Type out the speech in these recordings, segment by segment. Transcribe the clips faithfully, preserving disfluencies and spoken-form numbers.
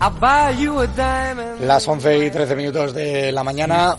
Las once y trece minutos de la mañana.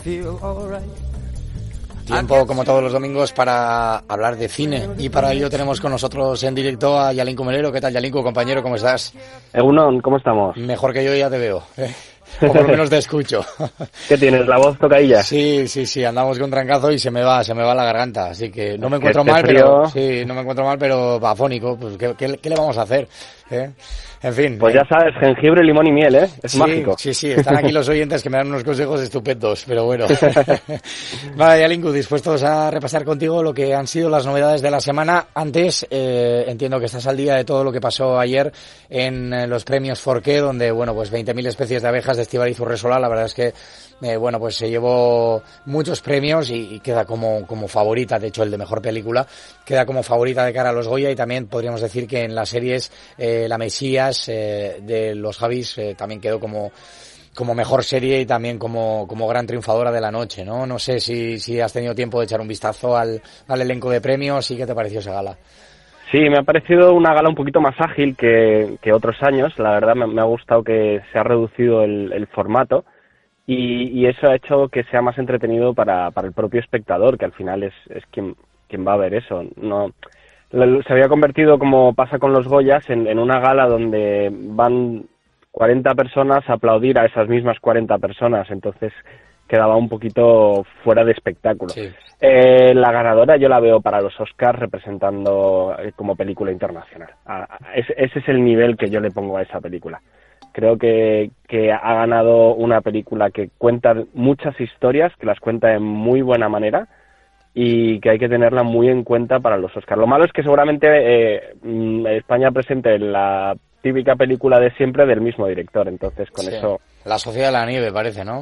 Tiempo, como todos los domingos, para hablar de cine. Y para ello tenemos con nosotros en directo a Yalincu Melero. ¿Qué tal, Yalincu, compañero? ¿Cómo estás? Egunon, ¿cómo estamos? Mejor que yo, ya te veo, ¿eh? O por lo menos te escucho. ¿Qué tienes, la voz tocadilla? Sí, sí, sí, andamos con trancazo y se me va, se me va la garganta, así que no me Es encuentro que mal, este pero frío... sí, no me encuentro mal, pero afónico, pues ¿qué, qué, qué le vamos a hacer? ¿Eh? En fin. Pues eh. ya sabes, jengibre, limón y miel, ¿eh? Es sí, mágico. Sí, sí, están aquí los oyentes que me dan unos consejos estupendos, pero bueno. Vale, Yalincu, dispuestos a repasar contigo lo que han sido las novedades de la semana. Antes, eh, entiendo que estás al día de todo lo que pasó ayer en eh, los premios Forqué, donde, bueno, pues veinte mil especies de abejas de Estíbaliz Urresola. La verdad es que, eh, bueno, pues se llevó muchos premios y, y queda como, como favorita, de hecho el de mejor película, queda como favorita de cara a los Goya, y también podríamos decir que en las series eh, La Mesías eh, de los Javis eh, también quedó como como mejor serie y también como, como gran triunfadora de la noche, ¿no? No sé si, si has tenido tiempo de echar un vistazo al, al elenco de premios y qué te pareció esa gala. Sí, me ha parecido una gala un poquito más ágil que, que otros años. La verdad me, me ha gustado que se ha reducido el, el formato y, y eso ha hecho que sea más entretenido para, para el propio espectador, que al final es, es quien, quien va a ver eso. No, se había convertido, como pasa con los Goyas, en, en una gala donde van cuarenta personas a aplaudir a esas mismas cuarenta personas, entonces quedaba un poquito fuera de espectáculo. Sí. Eh, la ganadora yo la veo para los Oscars representando eh, como película internacional. Ah, ese, ese es el nivel que yo le pongo a esa película. Creo que, que ha ganado una película que cuenta muchas historias, que las cuenta de muy buena manera y que hay que tenerla muy en cuenta para los Oscars. Lo malo es que seguramente eh, España presente la típica película de siempre del mismo director, entonces con sí. eso... La Sociedad de la Nieve, parece, ¿no?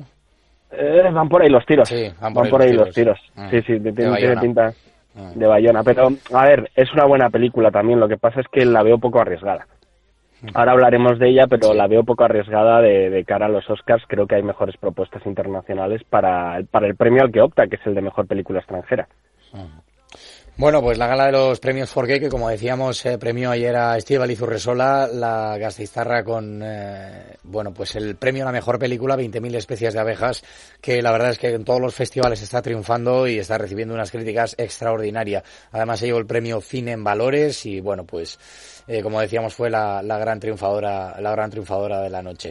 Eh, van por ahí los tiros. Sí, van van por por ahí ahí los los tiros. tiros. Sí, sí, de tiene, tiene pinta mm. de Bayona. Pero, a ver, es una buena película también. Lo que pasa es que la veo poco arriesgada. Ahora hablaremos de ella, pero sí. La veo poco arriesgada de, de cara a los Oscars. Creo que hay mejores propuestas internacionales para, para el premio al que opta, que es el de mejor película extranjera. Mm. Bueno, pues la gala de los premios Forqué, que como decíamos, eh, premió ayer a Estíbaliz Urresola, la gasteiztarra, con, eh, bueno, pues el premio a la mejor película, veinte mil especies de abejas, que la verdad es que en todos los festivales está triunfando y está recibiendo unas críticas extraordinarias. Además se llevó el premio Cine en Valores y, bueno, pues, eh, como decíamos, fue la, la gran triunfadora, la gran triunfadora de la noche.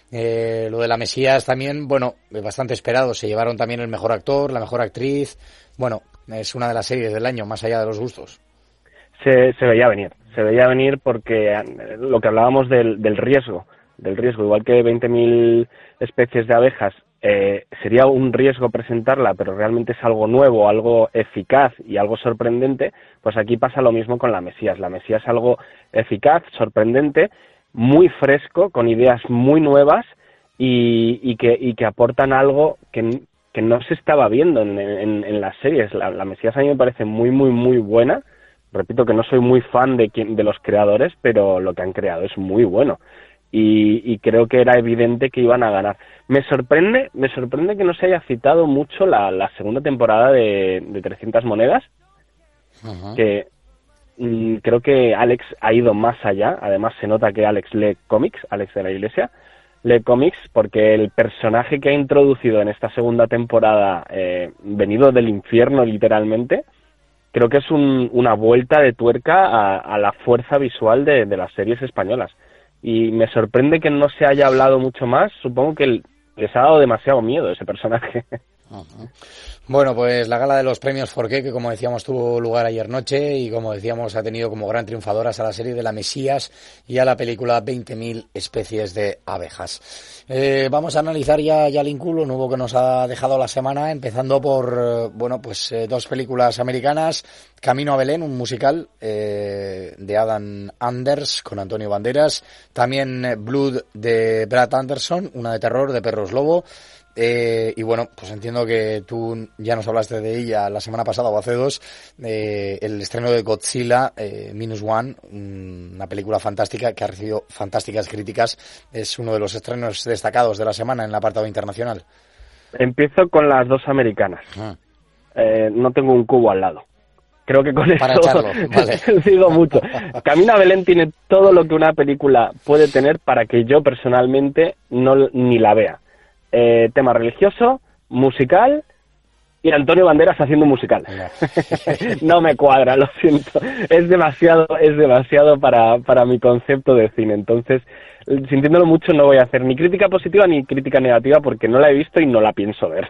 Eh, lo de La Mesías también, bueno, bastante esperado. Se llevaron también el mejor actor, la mejor actriz. Bueno, es una de las series del año, más allá de los gustos. Se, se veía venir, se veía venir porque lo que hablábamos del, del riesgo, del riesgo, igual que veinte mil especies de abejas, eh, sería un riesgo presentarla, pero realmente es algo nuevo, algo eficaz y algo sorprendente, pues aquí pasa lo mismo con La Mesías. La Mesías es algo eficaz, sorprendente, muy fresco, con ideas muy nuevas y, y, que, y que aportan algo que... que no se estaba viendo en, en, en las series. La, la Mesías a mí me parece muy, muy, muy buena. Repito que no soy muy fan de, de los creadores, pero lo que han creado es muy bueno. Y, y creo que era evidente que iban a ganar. Me sorprende me sorprende que no se haya citado mucho la, la segunda temporada de, de trescientas monedas, uh-huh. que mm, creo que Alex ha ido más allá. Además se nota que Alex lee cómics, Alex de la Iglesia, lee cómics, porque el personaje que ha introducido en esta segunda temporada, eh, venido del infierno literalmente, creo que es un, una vuelta de tuerca a, a la fuerza visual de, de las series españolas. Y me sorprende que no se haya hablado mucho más. Supongo que les ha dado demasiado miedo ese personaje. Uh-huh. Bueno, pues la gala de los premios Forqué, que como decíamos tuvo lugar ayer noche y como decíamos ha tenido como gran triunfadoras a la serie de La Mesías y a la película veinte mil especies de abejas. Eh, vamos a analizar ya, ya Yalincu, lo nuevo que nos ha dejado la semana, empezando por, bueno, pues eh, dos películas americanas. Camino a Belén, un musical eh, de Adam Anders con Antonio Banderas. También eh, Blood de Brad Anderson, una de terror, de perros lobo. Eh, y bueno, pues entiendo que tú ya nos hablaste de ella la semana pasada o hace dos, eh, el estreno de Godzilla eh, Minus One, una película fantástica que ha recibido fantásticas críticas. Es uno de los estrenos destacados de la semana en el apartado internacional. Empiezo con las dos americanas. Ah. Eh, no tengo un cubo al lado. Creo que con Para eso echarlo, vale. digo mucho. Camino a Belén tiene todo lo que una película puede tener para que yo personalmente no ni la vea. Eh, tema religioso, musical y Antonio Banderas haciendo un musical. No. No me cuadra, lo siento. Es demasiado, es demasiado para, para mi concepto de cine. Entonces, sintiéndolo mucho, no voy a hacer ni crítica positiva ni crítica negativa porque no la he visto y no la pienso ver.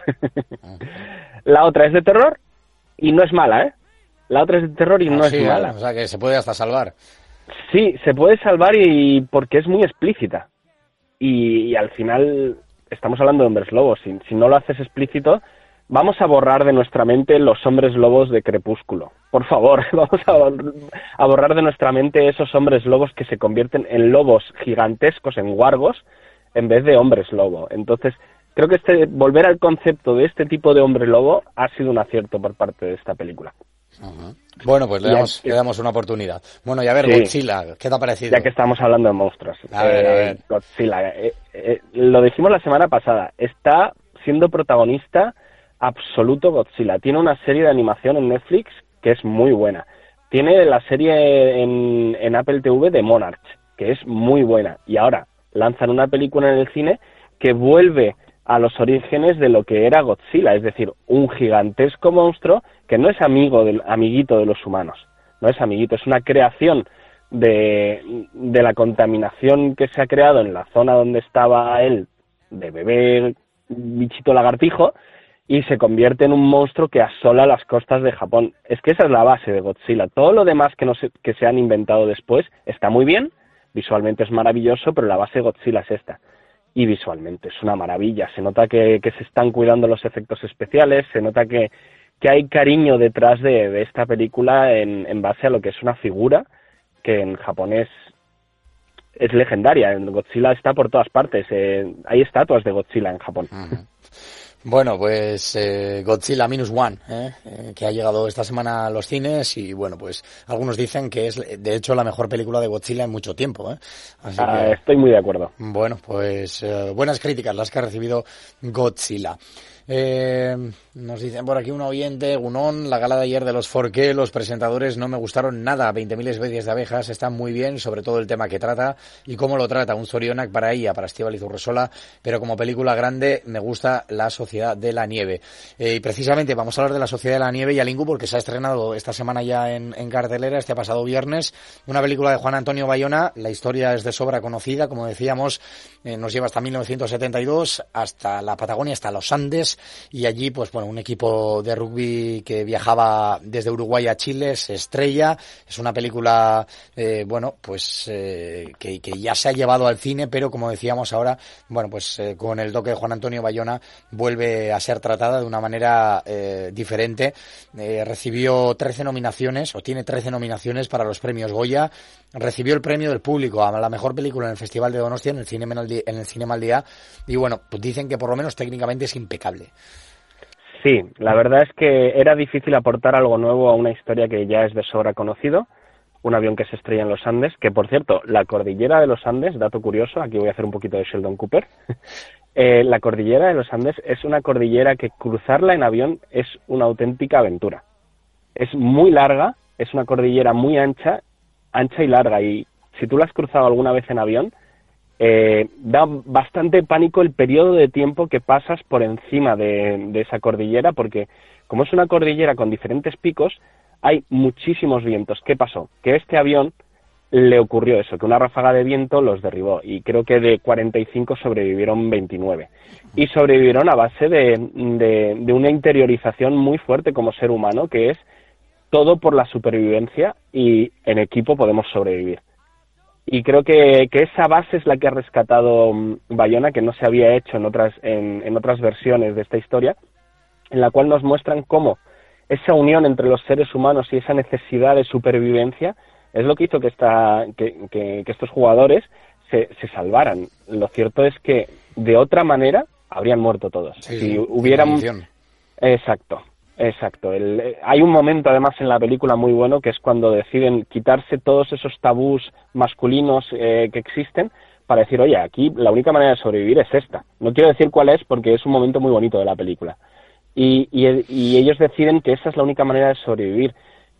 La otra es de terror y no es mala, ¿eh? La otra es de terror y ah, no sí, es mala. O sea, que se puede hasta salvar. Sí, se puede salvar y porque es muy explícita. Y, y al final estamos hablando de hombres lobos. Si, si no lo haces explícito, vamos a borrar de nuestra mente los hombres lobos de Crepúsculo. Por favor, vamos a, a borrar de nuestra mente esos hombres lobos que se convierten en lobos gigantescos, en wargos, en vez de hombres lobo. Entonces, creo que este volver al concepto de este tipo de hombre lobo ha sido un acierto por parte de esta película. Uh-huh. Bueno, pues le damos, le damos una oportunidad. Bueno, y a ver, sí. Godzilla, ¿qué te ha parecido? Ya que estamos hablando de monstruos. A ver, eh, a ver. Godzilla, eh, eh, lo dijimos la semana pasada, está siendo protagonista absoluto Godzilla. Tiene una serie de animación en Netflix que es muy buena. Tiene la serie en, en Apple T V de Monarch, que es muy buena. Y ahora lanzan una película en el cine que vuelve a los orígenes de lo que era Godzilla, es decir, un gigantesco monstruo que no es amigo del, amiguito de los humanos, no es amiguito, es una creación de, de la contaminación que se ha creado en la zona donde estaba él, de bebé bichito lagartijo, y se convierte en un monstruo que asola las costas de Japón. Es que esa es la base de Godzilla. Todo lo demás que, no se, que se han inventado después está muy bien, visualmente es maravilloso, pero la base de Godzilla es esta. Y visualmente es una maravilla. Se nota que, que se están cuidando los efectos especiales, se nota que, que hay cariño detrás de, de esta película en, en base a lo que es una figura que en japonés es legendaria. Godzilla está por todas partes. Eh, hay estatuas de Godzilla en Japón. Uh-huh. Bueno, pues eh, Godzilla Minus One, ¿eh? Eh, que ha llegado esta semana a los cines y bueno, pues algunos dicen que es de hecho la mejor película de Godzilla en mucho tiempo, ¿eh? Así ah, que, estoy muy de acuerdo. Bueno, pues eh, buenas críticas las que ha recibido Godzilla. Eh, nos dicen por aquí un oyente, Gunón, la gala de ayer de los cuatro K, los presentadores no me gustaron nada, veinte mil especies de abejas, están muy bien, sobre todo el tema que trata y cómo lo trata, un zorionak para ella, para Estíbaliz Urresola, pero como película grande me gusta La Sociedad de la Nieve. Eh, y precisamente vamos a hablar de La Sociedad de la Nieve y Alingu porque se ha estrenado esta semana ya en, en cartelera, este pasado viernes, una película de Juan Antonio Bayona, la historia es de sobra conocida, como decíamos, eh, nos lleva hasta mil novecientos setenta y dos, hasta la Patagonia, hasta los Andes, y allí, pues bueno, un equipo de rugby que viajaba desde Uruguay a Chile se estrella. Es una película, eh, bueno, pues eh, que, que ya se ha llevado al cine, pero como decíamos ahora, bueno, pues eh, con el toque de Juan Antonio Bayona vuelve a ser tratada de una manera eh, diferente. Eh, recibió trece nominaciones, o tiene trece nominaciones para los premios Goya. Recibió el premio del público a la mejor película en el Festival de Donostia, en el Cine en el Cinema al Día, y bueno, pues dicen que por lo menos técnicamente es impecable. Sí, la verdad es que era difícil aportar algo nuevo a una historia que ya es de sobra conocido, un avión que se estrella en los Andes, que por cierto, la cordillera de los Andes, dato curioso, aquí voy a hacer un poquito de Sheldon Cooper, eh, la cordillera de los Andes es una cordillera que cruzarla en avión es una auténtica aventura. Es muy larga, es una cordillera muy ancha, ancha y larga, y si tú la has cruzado alguna vez en avión, Eh, da bastante pánico el periodo de tiempo que pasas por encima de, de esa cordillera, porque como es una cordillera con diferentes picos, hay muchísimos vientos. ¿Qué pasó? Que a este avión le ocurrió eso, que una ráfaga de viento los derribó, y creo que de cuarenta y cinco sobrevivieron veintinueve. Y sobrevivieron a base de, de, de una interiorización muy fuerte como ser humano, que es todo por la supervivencia, y en equipo podemos sobrevivir. Y creo que, que esa base es la que ha rescatado Bayona, que no se había hecho en otras, en, en otras versiones de esta historia, en la cual nos muestran cómo esa unión entre los seres humanos y esa necesidad de supervivencia es lo que hizo que, esta, que, que, que estos jugadores se, se salvaran. Lo cierto es que de otra manera habrían muerto todos. Sí, si sí, hubieran... Exacto. Exacto. El, hay un momento además en la película muy bueno, que es cuando deciden quitarse todos esos tabús masculinos eh, que existen para decir, oye, aquí la única manera de sobrevivir es esta. No quiero decir cuál es porque es un momento muy bonito de la película. Y, y, y ellos deciden que esa es la única manera de sobrevivir.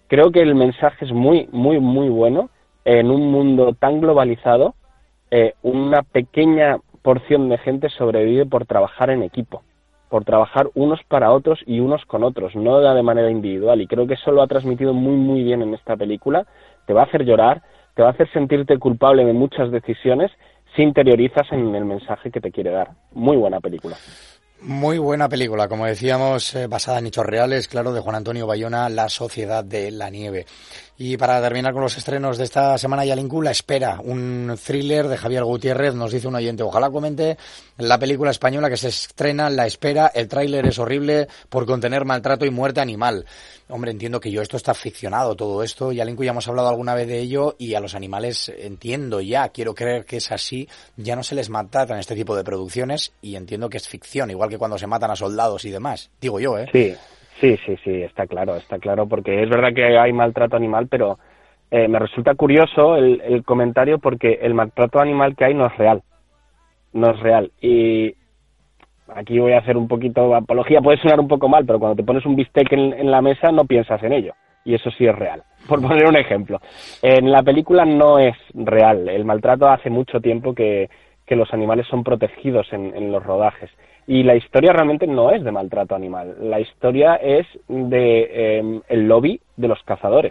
creo que el mensaje es muy, muy, muy bueno. En un mundo tan globalizado, eh, una pequeña porción de gente sobrevive por trabajar en equipo, por trabajar unos para otros y unos con otros, no de manera individual. Y creo que eso lo ha transmitido muy, muy bien en esta película. Te va a hacer llorar, te va a hacer sentirte culpable de muchas decisiones si interiorizas en el mensaje que te quiere dar. Muy buena película. Muy buena película, como decíamos, eh, basada en hechos reales, claro, de Juan Antonio Bayona, La Sociedad de la Nieve. Y para terminar con los estrenos de esta semana, Yalinku, La Espera, un thriller de Javier Gutiérrez, nos dice un oyente, ojalá comente la película española que se estrena, La Espera, el tráiler es horrible por contener maltrato y muerte animal. Hombre, entiendo que yo, esto está ficcionado, todo esto, Yalinku, ya hemos hablado alguna vez de ello, y a los animales entiendo ya, quiero creer que es así, ya no se les maltrata en este tipo de producciones, y entiendo que es ficción, igual que cuando se matan a soldados y demás, digo yo, ¿eh? Sí. Sí, sí, sí, está claro, está claro, porque es verdad que hay maltrato animal, pero eh, me resulta curioso el, el comentario porque el maltrato animal que hay no es real, no es real. Y aquí voy a hacer un poquito de apología, puede sonar un poco mal, pero cuando te pones un bistec en, en la mesa no piensas en ello, y eso sí es real, por poner un ejemplo. En la película no es real, el maltrato hace mucho tiempo que, que los animales son protegidos en, en los rodajes. Y la historia realmente no es de maltrato animal, la historia es de eh, el lobby de los cazadores.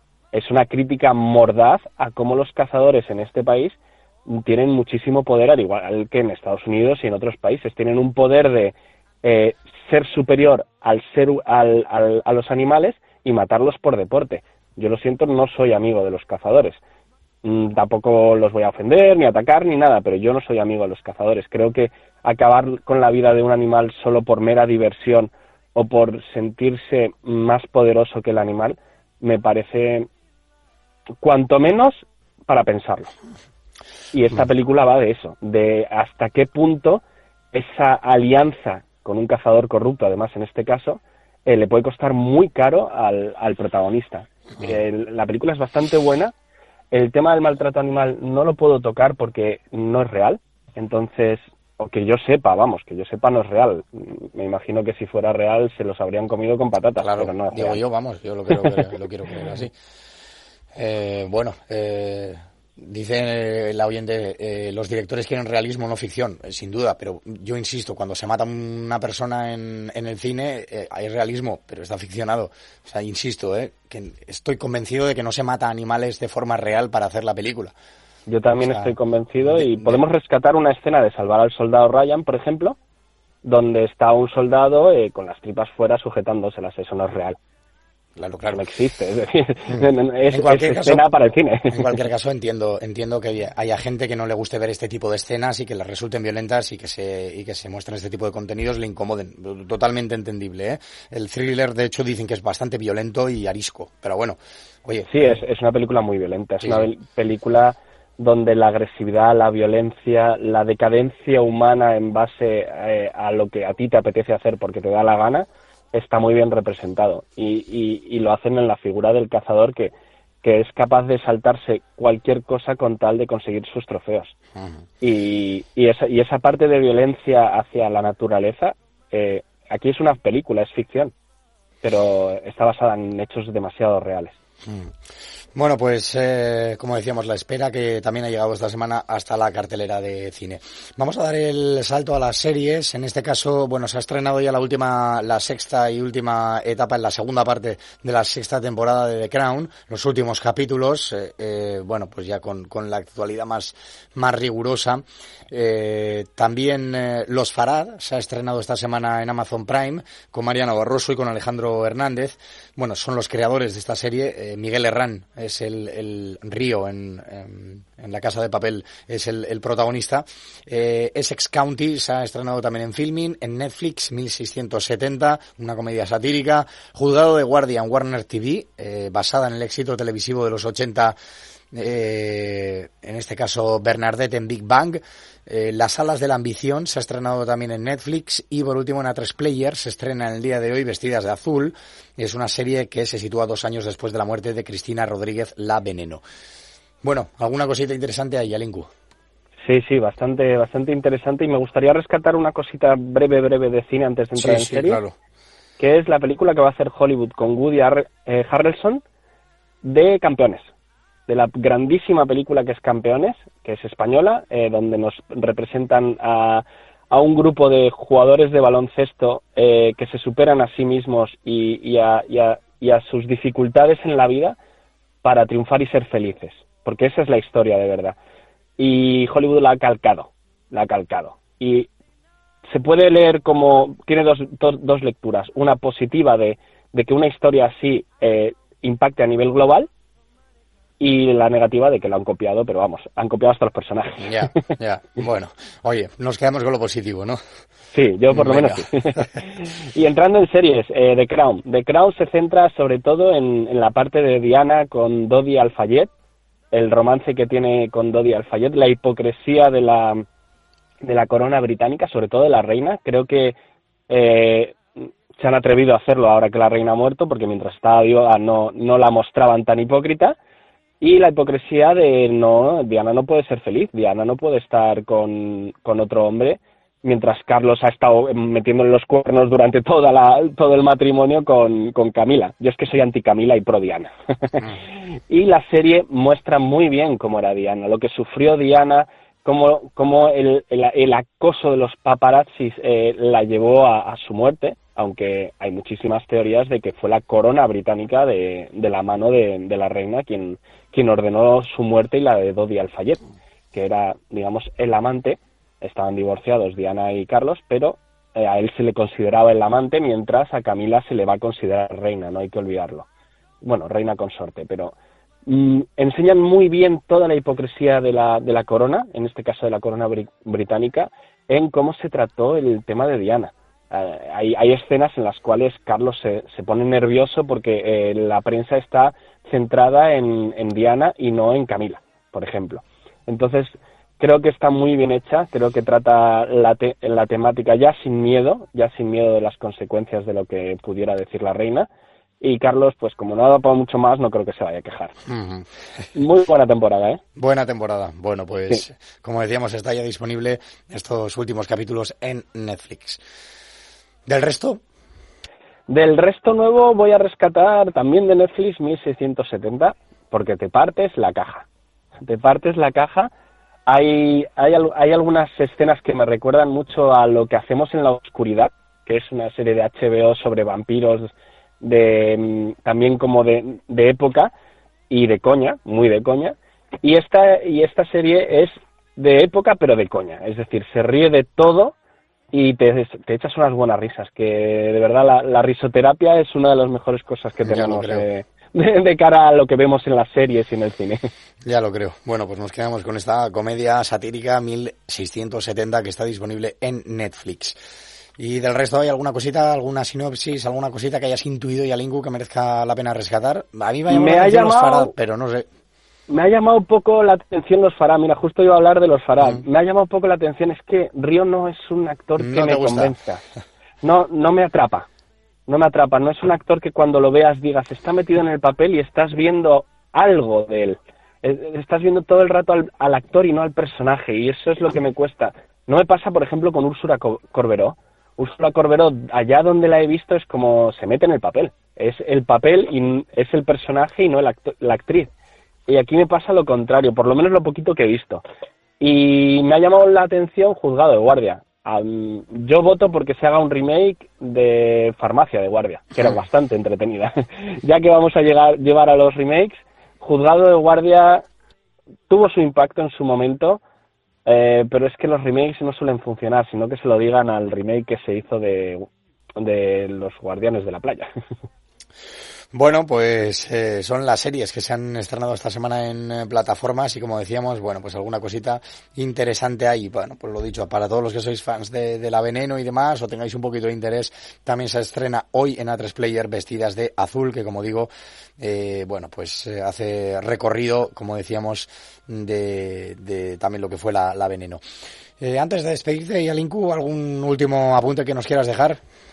Es una crítica mordaz a cómo los cazadores en este país tienen muchísimo poder, al igual que en Estados Unidos y en otros países. Tienen un poder de eh, ser superior al ser al, al, a los animales y matarlos por deporte. Yo lo siento, no soy amigo de los cazadores. Mm, tampoco los voy a ofender, ni atacar, ni nada, pero yo no soy amigo de los cazadores. Creo que acabar con la vida de un animal solo por mera diversión o por sentirse más poderoso que el animal me parece cuanto menos para pensarlo. Y esta película va de eso, de hasta qué punto esa alianza con un cazador corrupto, además en este caso, eh, le puede costar muy caro al, al protagonista. Eh, la película es bastante buena. El tema del maltrato animal no lo puedo tocar porque no es real, entonces, o que yo sepa, vamos, que yo sepa no es real. Me imagino que si fuera real se los habrían comido con patatas, claro, pero no es digo real. yo, vamos, yo lo quiero creer, lo quiero creer así. Eh, bueno, eh, dice la oyente, eh, los directores quieren realismo, no ficción, eh, sin duda, pero yo insisto, cuando se mata una persona en, en el cine eh, hay realismo, pero está ficcionado. O sea, insisto, eh, que estoy convencido de que no se mata animales de forma real para hacer la película. Yo también o sea, estoy convencido de, y de... podemos rescatar una escena de Salvar al Soldado Ryan, por ejemplo, donde está un soldado eh, con las tripas fuera sujetándoselas. Eso no es real. Claro, claro. No existe, es decir, mm. es, en cualquier es caso, escena para el cine. En cualquier caso, entiendo entiendo que haya gente que no le guste ver este tipo de escenas y que les resulten violentas y que se y que se muestren este tipo de contenidos, le incomoden. Totalmente entendible, ¿eh? El thriller, de hecho, dicen que es bastante violento y arisco, pero bueno, oye... Sí, es, es una película muy violenta, es sí, una sí. película donde la agresividad, la violencia, la decadencia humana en base eh, a lo que a ti te apetece hacer porque te da la gana, está muy bien representado y, y, y lo hacen en la figura del cazador que, que es capaz de saltarse cualquier cosa con tal de conseguir sus trofeos. Uh-huh. y, y, esa, y esa parte de violencia hacia la naturaleza, eh, aquí es una película, es ficción, pero está basada en hechos demasiado reales. Uh-huh. Bueno, pues eh, como decíamos, La Espera, que también ha llegado esta semana hasta la cartelera de cine. Vamos a dar el salto a las series. En este caso, bueno, se ha estrenado ya la última, la sexta y última etapa, en la segunda parte de la sexta temporada de The Crown, los últimos capítulos, eh, eh, bueno, pues ya con, con la actualidad más, más rigurosa. Eh, también eh, Los Farad se ha estrenado esta semana en Amazon Prime con Mariano Barroso y con Alejandro Hernández. Bueno, son los creadores de esta serie. Eh, Miguel Herrán es el, el Río en, en, en La Casa de Papel, es el, el protagonista. Eh, Essex County se ha estrenado también en Filmin, en Netflix, mil seiscientos setenta, una comedia satírica. Juzgado de Guardia en Warner T V, eh, basada en el éxito televisivo de los ochenta, eh, en este caso Bernadette en Big Bang. Eh, Las alas de la ambición se ha estrenado también en Netflix y por último en A tres Player se estrena en el día de hoy Vestidas de azul. Es una serie que se sitúa dos años después de la muerte de Cristina Rodríguez La Veneno. Bueno, ¿alguna cosita interesante ahí, Alinku? Sí, sí, bastante bastante interesante y me gustaría rescatar una cosita breve, breve de cine antes de entrar sí, en sí, serie, claro. Que es la película que va a hacer Hollywood con Woody Har- eh, Harrelson de Campeones, de la grandísima película que es Campeones, que es española, eh, donde nos representan a, a un grupo de jugadores de baloncesto eh, que se superan a sí mismos y, y, a, y, a, y a sus dificultades en la vida para triunfar y ser felices, porque esa es la historia de verdad. Y Hollywood la ha calcado, la ha calcado. Y se puede leer como, tiene dos, dos, dos lecturas, una positiva de, de que una historia así eh, impacte a nivel global, y la negativa de que lo han copiado, pero vamos, han copiado hasta los personajes. Ya, ya, bueno, oye, nos quedamos con lo positivo, ¿no? Sí, yo por lo Venga. menos sí. Y entrando en series, eh, The Crown. The Crown se centra sobre todo en, en la parte de Diana con Dodi Al-Fayed, el romance que tiene con Dodi Al-Fayed, la hipocresía de la, de la corona británica, sobre todo de la reina. Creo que eh, se han atrevido a hacerlo ahora que la reina ha muerto, porque mientras estaba viva no, no la mostraban tan hipócrita. Y la hipocresía de no, Diana no puede ser feliz, Diana no puede estar con, con otro hombre, mientras Carlos ha estado metiéndole los cuernos durante toda la, todo el matrimonio con, con Camila. Yo es que soy anti Camila y pro Diana. Y la serie muestra muy bien cómo era Diana, lo que sufrió Diana, cómo, cómo el, el, el acoso de los paparazzis eh, la llevó a, a su muerte, aunque hay muchísimas teorías de que fue la corona británica de, de la mano de, de la reina quien, quien ordenó su muerte y la de Dodi Al-Fayed, que era, digamos, el amante. Estaban divorciados Diana y Carlos, pero eh, a él se le consideraba el amante, mientras a Camila se le va a considerar reina, no hay que olvidarlo. Bueno, reina consorte, pero mmm, enseñan muy bien toda la hipocresía de la, de la corona, en este caso de la corona br- británica, en cómo se trató el tema de Diana. Uh, hay, hay escenas en las cuales Carlos se, se pone nervioso porque eh, la prensa está centrada en, en Diana y no en Camila, por ejemplo. Entonces, creo que está muy bien hecha, creo que trata la, te, la temática ya sin miedo, ya sin miedo de las consecuencias de lo que pudiera decir la reina. Y Carlos, pues como no ha dado para mucho más, no creo que se vaya a quejar. Uh-huh. Muy buena temporada, ¿eh? Buena temporada. Bueno, pues, sí. Como decíamos, está ya disponible estos últimos capítulos en Netflix. ¿Del resto? Del resto nuevo voy a rescatar también de Netflix mil seiscientos setenta, porque te partes la caja. Te partes la caja. Hay, hay, hay algunas escenas que me recuerdan mucho a Lo que hacemos en la oscuridad, que es una serie de H B O sobre vampiros, de también como de, de época y de coña, muy de coña. Y esta, y esta serie es de época pero de coña, es decir, se ríe de todo y te, te echas unas buenas risas, que de verdad la, la risoterapia es una de las mejores cosas que tenemos de, de, de cara a lo que vemos en las series y en el cine. Ya lo creo. Bueno, pues nos quedamos con esta comedia satírica mil seiscientos setenta que está disponible en Netflix. ¿Y del resto hay alguna cosita, alguna sinopsis, alguna cosita que hayas intuido, Yalingu, que merezca la pena rescatar? A mí me ha llamado me la atención llamado... los Farad, pero no sé. Me ha llamado un poco la atención los Farad. Mira, justo iba a hablar de los Farad. Mm. Me ha llamado un poco la atención, es que Río no es un actor que no me gusta. convenza. No, no me atrapa. No me atrapa. No es un actor que cuando lo veas digas, está metido en el papel y estás viendo algo de él. Estás viendo todo el rato al, al actor y no al personaje. Y eso es lo que me cuesta. No me pasa, por ejemplo, con Úrsula Corberó. Úrsula Corberó, allá donde la he visto, es como se mete en el papel. Es el papel y es el personaje y no el actor, la actriz. Y aquí me pasa lo contrario, por lo menos lo poquito que he visto. Y me ha llamado la atención Juzgado de Guardia. Um, yo voto porque se haga un remake de Farmacia de Guardia, que era bastante entretenida. Ya que vamos a llegar, llevar a los remakes, Juzgado de Guardia tuvo su impacto en su momento, eh, pero es que los remakes no suelen funcionar, sino que se lo digan al remake que se hizo de, de Los Guardianes de la Playa. Bueno, pues eh, son las series que se han estrenado esta semana en eh, plataformas y como decíamos, bueno, pues alguna cosita interesante ahí. Bueno, pues lo dicho, para todos los que sois fans de, de La Veneno y demás o tengáis un poquito de interés, también se estrena hoy en A tres Player Vestidas de Azul, que como digo, eh, bueno, pues eh, hace recorrido, como decíamos, de, de también lo que fue La, la Veneno. Eh, antes de despedirte, Yalinku, ¿algún último apunte que nos quieras dejar?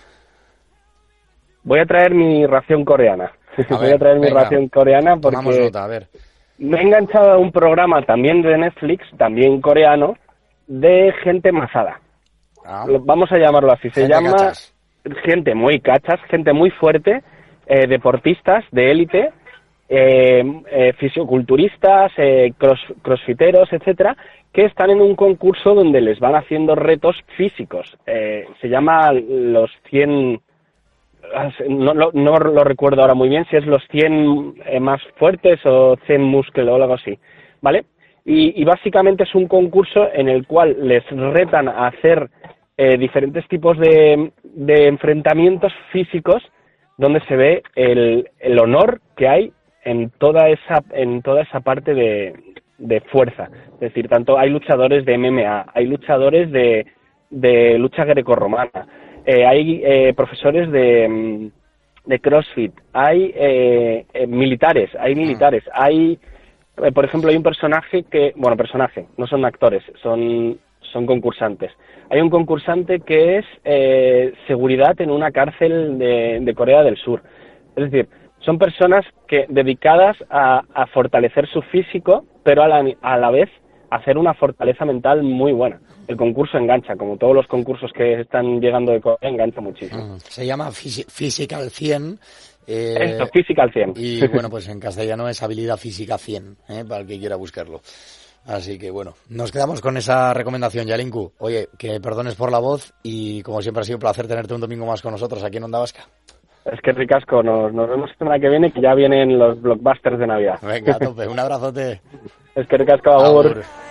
Voy a traer mi ración coreana. A Voy ver, a traer venga, mi ración coreana porque tomamos nota, a ver. me he enganchado a un programa también de Netflix, también coreano, de gente masada. Ah. Vamos a llamarlo así. Se Gente llama cachas. gente muy cachas, gente muy fuerte, eh, deportistas de élite, eh, eh, fisioculturistas, eh, cross, crossfiteros, etcétera, que están en un concurso donde les van haciendo retos físicos. Eh, se llama los cien... No, no, no lo recuerdo ahora muy bien si es los cien eh, más fuertes o cien músculos o algo así, ¿vale? Y, y básicamente es un concurso en el cual les retan a hacer eh, diferentes tipos de, de enfrentamientos físicos donde se ve el, el honor que hay en toda esa en toda esa parte de, de fuerza. Es decir, tanto hay luchadores de M M A, hay luchadores de, de lucha grecorromana, eh, hay eh, profesores de, de CrossFit, hay eh, eh, militares, hay militares, hay, eh, por ejemplo, hay un personaje que, bueno, personaje, no son actores, son, son concursantes. Hay un concursante que es eh, seguridad en una cárcel de, de Corea del Sur. Es decir, son personas que dedicadas a, a fortalecer su físico, pero a la, a la vez hacer una fortaleza mental muy buena. El concurso engancha, como todos los concursos que están llegando de Corea, engancha muchísimo. Se llama Physical cien. Eh, Esto, Physical cien. Y bueno, pues en castellano es Habilidad Física cien, ¿eh? Para el que quiera buscarlo. Así que bueno, nos quedamos con esa recomendación, Yalinku. Oye, que perdones por la voz y como siempre ha sido un placer tenerte un domingo más con nosotros aquí en Onda Vasca. Es que ricasco, nos, nos vemos la semana que viene, que ya vienen los blockbusters de Navidad. Venga, a tope, un abrazote. Es que ricasco, agur.